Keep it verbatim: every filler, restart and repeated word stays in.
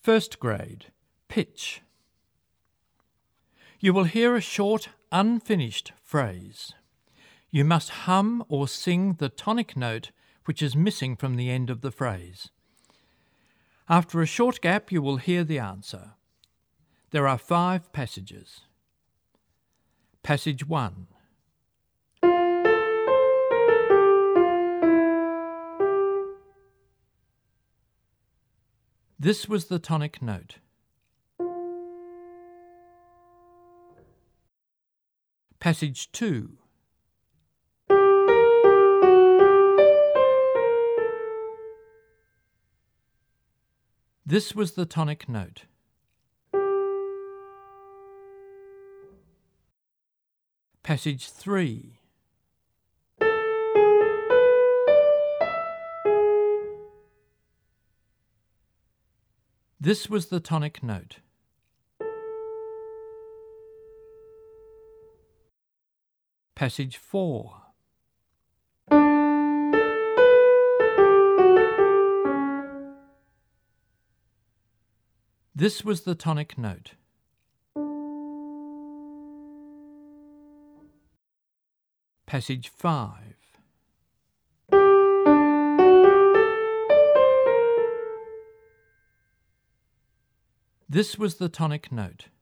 First grade, pitch. You will hear a short, unfinished phrase. You must hum or sing the tonic note which is missing from the end of the phrase. After a short gap, you will hear the answer. There are five passages. Passage one. This was the tonic note. Passage two. This was the tonic note. Passage three. This was the tonic note. Passage four. This was the tonic note. Passage five. This was the tonic note.